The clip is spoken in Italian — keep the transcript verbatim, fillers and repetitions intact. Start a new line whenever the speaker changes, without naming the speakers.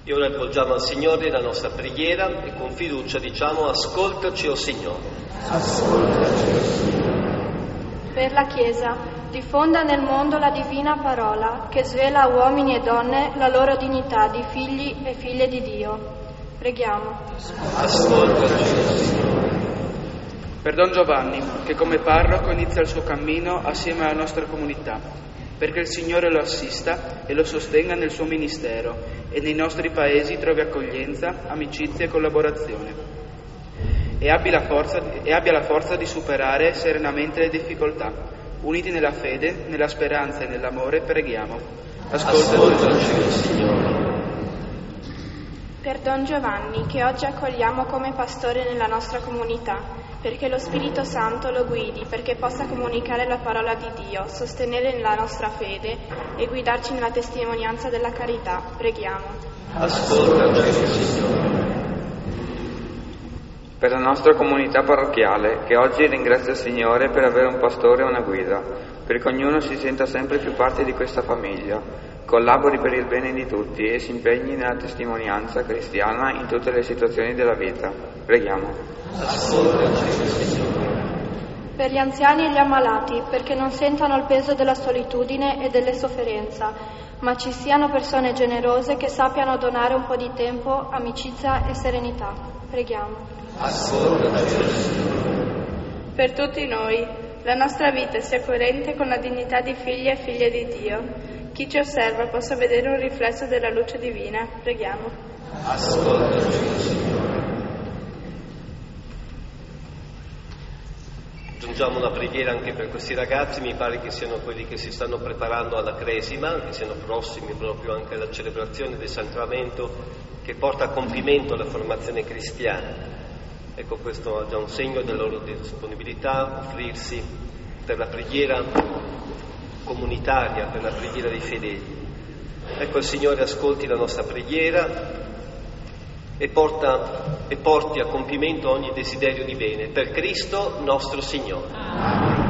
E ora rivolgiamo al Signore la nostra preghiera e con fiducia diciamo: ascoltaci, o Signore.
Ascoltaci, o Signore.
Per la Chiesa, diffonda nel mondo la divina parola che svela a uomini e donne la loro dignità di figli e figlie di Dio. Preghiamo.
Ascoltaci, o Signore.
Per Don Giovanni, che come parroco inizia il suo cammino assieme alla nostra comunità, perché il Signore lo assista e lo sostenga nel suo ministero e nei nostri paesi trovi accoglienza, amicizia e collaborazione. E abbia la forza, e abbia la forza di superare serenamente le difficoltà. Uniti nella fede, nella speranza e nell'amore, preghiamo.
Ascoltaci, Signore.
Per Don Giovanni, che oggi accogliamo come pastore nella nostra comunità, perché lo Spirito Santo lo guidi, perché possa comunicare la parola di Dio, sostenere la nostra fede e guidarci nella testimonianza della carità. Preghiamo.
Ascoltaci, Signore.
Per la nostra comunità parrocchiale, che oggi ringrazia il Signore per avere un pastore e una guida, perché ognuno si senta sempre più parte di questa famiglia, collabori per il bene di tutti e si impegni nella testimonianza cristiana in tutte le situazioni della vita. Preghiamo.
Ascoltaci, Signore.
Per gli anziani e gli ammalati, perché non sentano il peso della solitudine e delle sofferenza, ma ci siano persone generose che sappiano donare un po' di tempo, amicizia e serenità. Preghiamo.
Ascoltaci, Signore.
Per tutti noi, la nostra vita sia coerente con la dignità di figli e figlie di Dio. Chi ci osserva possa vedere un riflesso della luce divina. Preghiamo.
Ascoltaci, Signore. Aggiungiamo una preghiera anche per questi ragazzi, mi pare che siano quelli che si stanno preparando alla Cresima, che siano prossimi proprio anche alla celebrazione del Sacramento che porta a compimento la formazione cristiana. Ecco, questo è già un segno della loro disponibilità, offrirsi per la preghiera comunitaria, per la preghiera dei fedeli. Ecco, il Signore ascolti la nostra preghiera e, porta, e porti a compimento ogni desiderio di bene, per Cristo nostro Signore.